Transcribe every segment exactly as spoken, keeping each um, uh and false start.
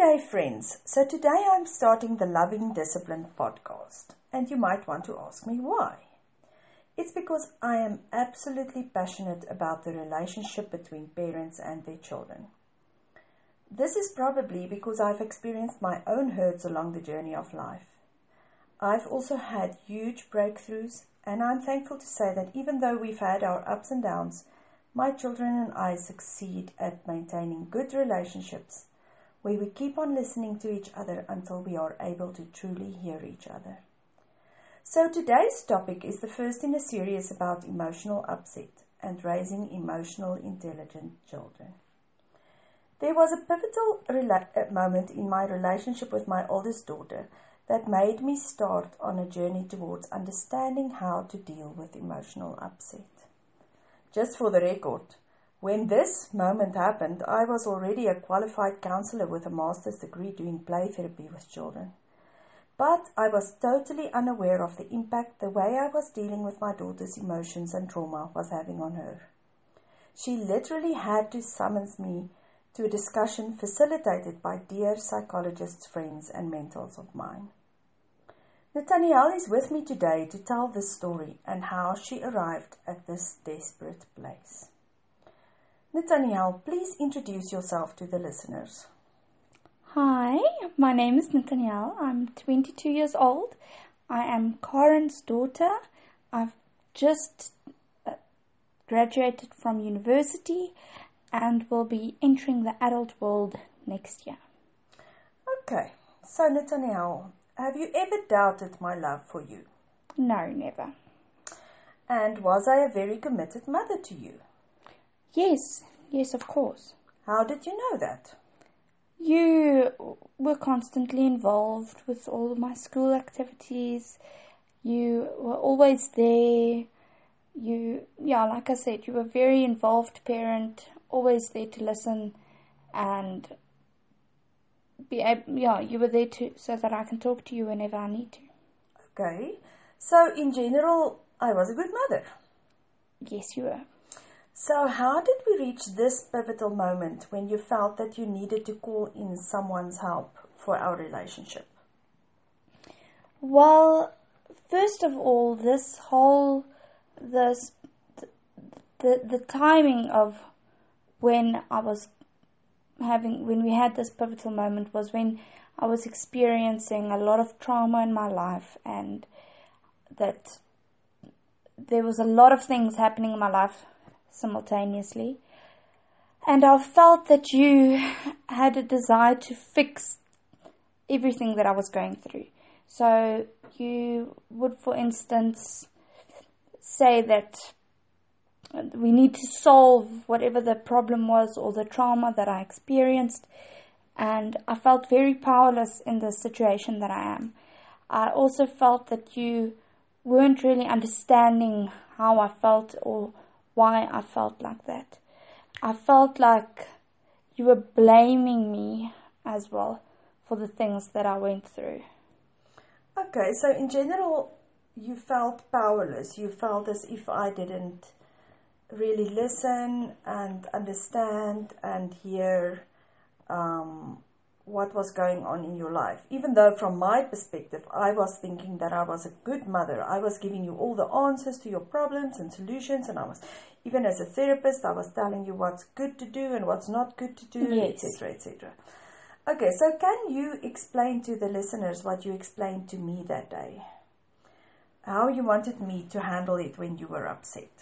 day, friends. So today I'm starting the Loving Discipline podcast, and you might want to ask me why. It's because I am absolutely passionate about the relationship between parents and their children. This is probably because I've experienced my own hurts along the journey of life. I've also had huge breakthroughs, and I'm thankful to say that even though we've had our ups and downs, my children and I succeed at maintaining good relationships where we keep on listening to each other until we are able to truly hear each other. So today's topic is the first in a series about emotional upset and raising emotional intelligent children. There was a pivotal rela- moment in my relationship with my oldest daughter that made me start on a journey towards understanding how to deal with emotional upset. Just for the record, when this moment happened, I was already a qualified counselor with a master's degree doing play therapy with children. But I was totally unaware of the impact the way I was dealing with my daughter's emotions and trauma was having on her. She literally had to summons me to a discussion facilitated by dear psychologists, friends and mentors of mine. Nathanielle is with me today to tell this story and how she arrived at this desperate place. Nathanielle, please introduce yourself to the listeners. Hi, my name is Nathanielle. I'm twenty-two years old. I am Karen's daughter. I've just graduated from university and will be entering the adult world next year. Okay, so Nathanielle, have you ever doubted my love for you? No, never. And was I a very committed mother to you? Yes, yes, of course. How did you know that? You were constantly involved with all of my school activities. You were always there. You, yeah, like I said, you were a very involved parent, always there to listen and be able, yeah, you were there to, so that I can talk to you whenever I need to. Okay, so in general, I was a good mother. Yes, you were. So how did we reach this pivotal moment when you felt that you needed to call in someone's help for our relationship? Well, first of all, this whole, this, the, the timing of when I was having, when we had this pivotal moment was when I was experiencing a lot of trauma in my life, and that there was a lot of things happening in my life simultaneously, and I felt that you had a desire to fix everything that I was going through. So you would, for instance, say that we need to solve whatever the problem was or the trauma that I experienced, and I felt very powerless in the situation that I am. I also felt that you weren't really understanding how I felt or why I felt like that. I felt like you were blaming me as well for the things that I went through. Okay, so in general, you felt powerless. You felt as if I didn't really listen and understand and hear um, what was going on in your life. Even though from my perspective, I was thinking that I was a good mother. I was giving you all the answers to your problems and solutions, and I was, even as a therapist, I was telling you what's good to do and what's not good to do, yes. et cetera, et cetera. Okay, so can you explain to the listeners what you explained to me that day? How you wanted me to handle it when you were upset?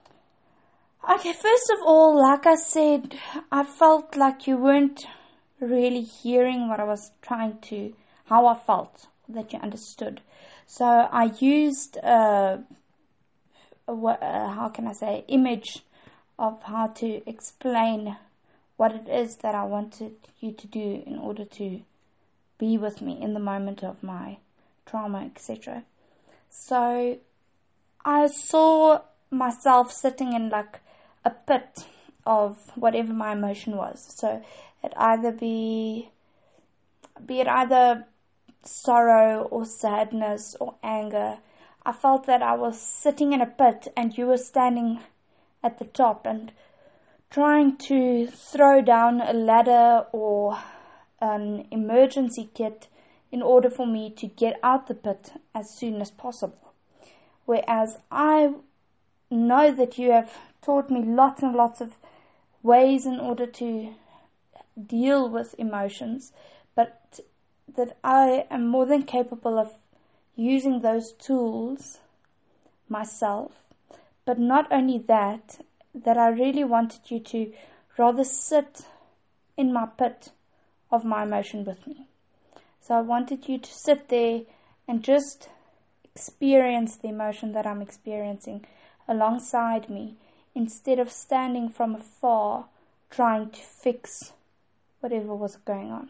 Okay, first of all, like I said, I felt like you weren't really hearing what I was trying to, how I felt, that you understood. So I used a, a, a how can I say, image of how to explain what it is that I wanted you to do in order to be with me in the moment of my trauma, et cetera. So I saw myself sitting in like a pit of whatever my emotion was. So it either be, be it either sorrow or sadness or anger. I felt that I was sitting in a pit and you were standing at the top and trying to throw down a ladder or an emergency kit in order for me to get out the pit as soon as possible. Whereas I know that you have taught me lots and lots of ways in order to deal with emotions, but that I am more than capable of using those tools myself. But not only that, that I really wanted you to rather sit in my pit of my emotion with me. So I wanted you to sit there and just experience the emotion that I'm experiencing alongside me, instead of standing from afar trying to fix whatever was going on.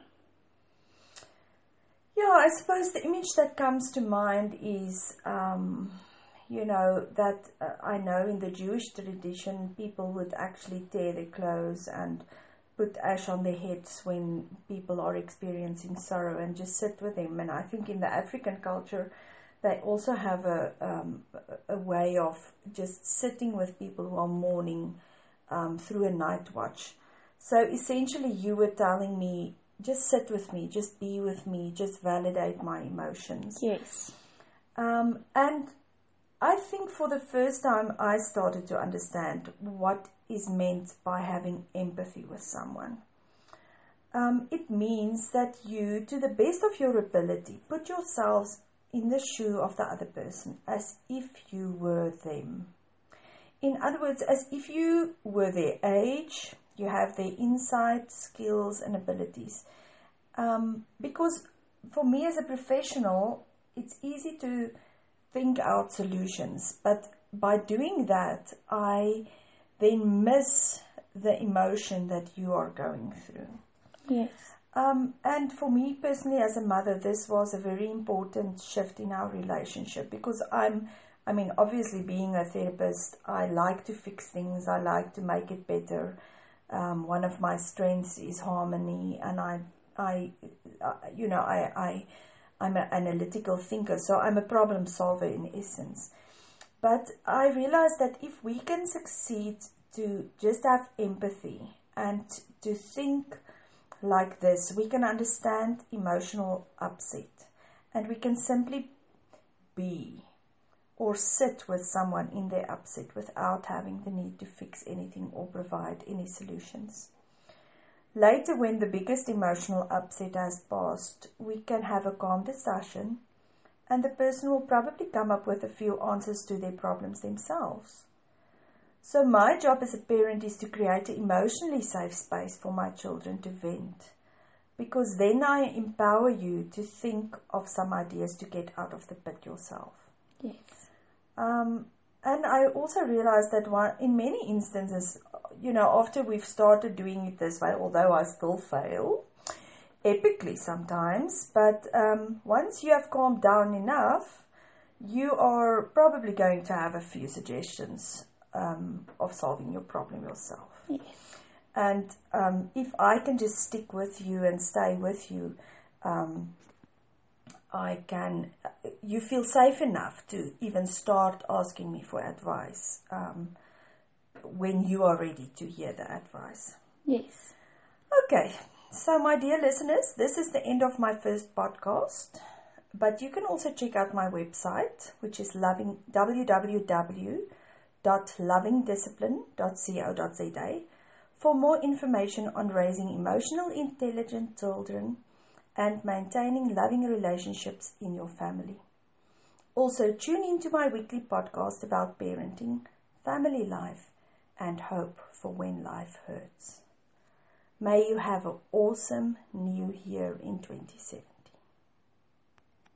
Yeah, I suppose the image that comes to mind is, um, you know, that uh, I know in the Jewish tradition, people would actually tear their clothes and put ash on their heads when people are experiencing sorrow and just sit with them. And I think in the African culture, they also have a um, a way of just sitting with people who are mourning um, through a night watch. So essentially you were telling me, just sit with me, just be with me, just validate my emotions. Yes. Um, and I think for the first time I started to understand what is meant by having empathy with someone. Um, it means that you, to the best of your ability, put yourselves in the shoe of the other person as if you were them. In other words, as if you were their age, you have their insight, skills and abilities. Um, because for me as a professional, it's easy to think out solutions, but by doing that, I then miss the emotion that you are going through. Yes. Um, and for me personally as a mother, this was a very important shift in our relationship, because I'm, I mean, obviously being a therapist, I like to fix things, I like to make it better. Um, one of my strengths is harmony, and I, I, uh, you know, I, I, I'm an analytical thinker, so I'm a problem solver in essence. But I realized that if we can succeed to just have empathy and to think like this, we can understand emotional upset, and we can simply be or sit with someone in their upset without having the need to fix anything or provide any solutions. Later, when the biggest emotional upset has passed, we can have a calm discussion, and the person will probably come up with a few answers to their problems themselves. So my job as a parent is to create an emotionally safe space for my children to vent, because then I empower you to think of some ideas to get out of the pit yourself. Yes. Um, and I also realized that one, in many instances, you know, after we've started doing it this way, although I still fail, epically sometimes, but um, once you have calmed down enough, you are probably going to have a few suggestions um, of solving your problem yourself. Yes. And um, if I can just stick with you and stay with you, um, I can, you feel safe enough to even start asking me for advice um, when you are ready to hear the advice. Yes. Okay, so my dear listeners, this is the end of my first podcast, but you can also check out my website, which is loving, w w w dot loving discipline dot co dot z a, for more information on raising emotional intelligent children and maintaining loving relationships in your family. Also, tune into my weekly podcast about parenting, family life, and hope for when life hurts. May you have an awesome new year in twenty-seven.